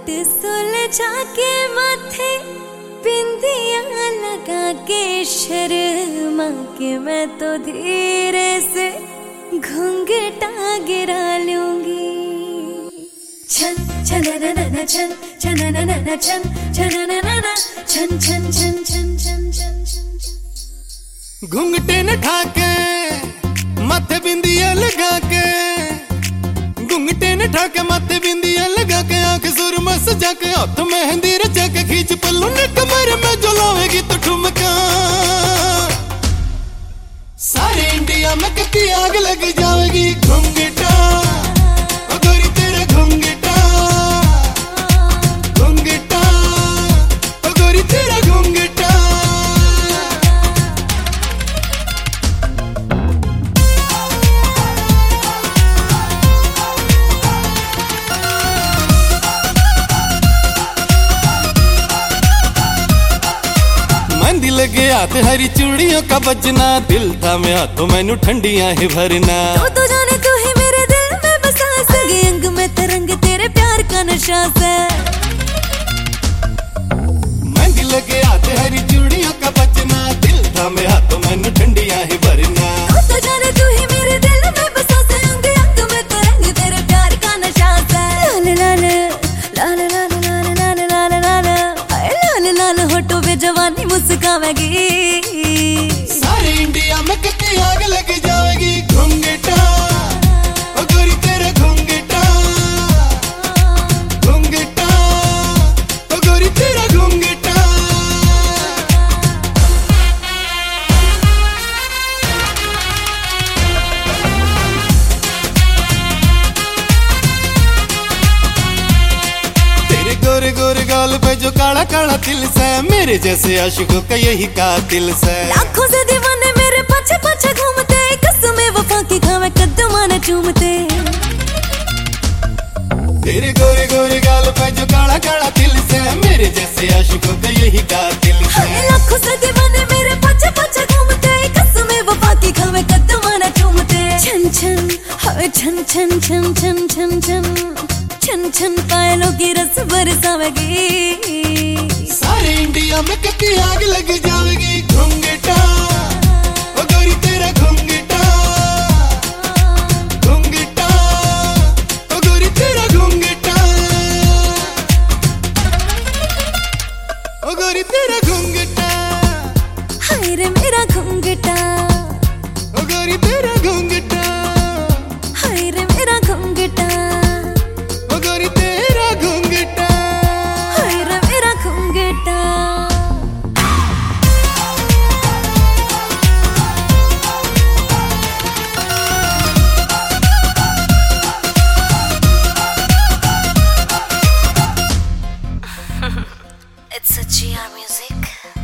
सुलझा के माथे बिंदियां लगा के शर्मा के मैं तो धीरे से घूंघटा गिरा लूंगी। छन छन न न छन छन न न छन छन न न छन छन छन छन छन छन। घूंघटे न ठाके माथे बिंदियां लगा के, घूंघटे न ठाके माथे बिंदियां लगा के, आंख सुरमा सजा के, हाथ मेहंदी रचा के, खींच पल्लू ने कमर में जो लावेगी तो ठुमका। सारे इंडिया में कती आग लग जाएगी। घूंघटा ओ गोरी तेरा घूंघटा, घूंघटा ओ गोरी तेरा घूंघटा। मेहंदी लगे हाथ हरी चूड़ियों का बजना, दिल था मैं हाथों मैनू ठंडियां ही भरना। तो जाने तू ही मेरे दिल में बसा, संग अंग में तरंग तेरे प्यार का नशा से। मेहंदी लगे हाथ हरी चूड़ियों का बजना, दिल था मैं हाथों मैनू ठंडियां ही भरना। तो जाने तू ही मेरे दिल में बसा, संग अंग में तरंग तेरे प्यार का नशा से। लाल लाल लाल लाल लाल लाल लाल लाल लाल होठों पे जवानी मुस्कावेगी। सारे इंडिया में कितनी आग लग जाएगी। घूंघटा ओ गोरी तेरा घूंघटा, घूंघटा ओ गोरी तेरा घूंघटा। तेरे गोरे गोरे गाल पे जो काला काला तिल से, मेरे जैसे आशिकों का यही कातिल से। लाखों से दीवाने मेरे पीछे पीछे घूमते, कसमें वफा की खावे कदमां न चूमते। तेरे गोरे गोरे गाल पे जो काला काला तिल से, मेरे जैसे आशिकों का यही कातिल से। लाखों से दीवाने मेरे पीछे पीछे घूमते, कसमें वफा की खावे कदमां न चूमते। छन छन हाय छन छन छन छन छन छन छन छन पायलों की रस बरसावेगी। सारे इंडिया में कितनी आग लग जाएगी। घूंघटा ओ गोरी तेरा घूंघटा, घूंघटा ओ गोरी तेरा घूंघटा, ओ गोरी तेरा घूंघटा। हाय रे मेरा घूंघटा, ओ गोरी तेरा घूंघटा, हाय रे मेरा घूंघटा, ओ गोरी तेरा घूंघटा। हाय रे मेरा घूंघटा। It's a GR music.